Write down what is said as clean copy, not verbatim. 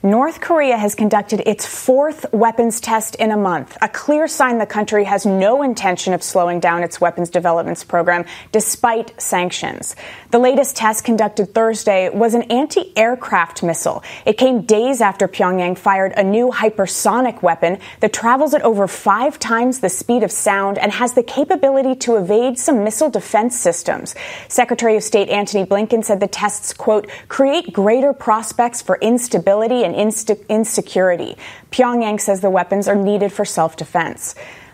North Korea has conducted its fourth weapons test in a month, a clear sign the country has no intention of slowing down its weapons development program despite sanctions. The latest test conducted Thursday was an anti-aircraft missile. It came days after Pyongyang fired a new hypersonic weapon that travels at over 5 times the speed of sound and has the capability to evade some missile defense systems. Secretary of State Antony Blinken said the tests, quote, create greater prospects for instability and insecurity. Pyongyang says the weapons are needed for self-defense.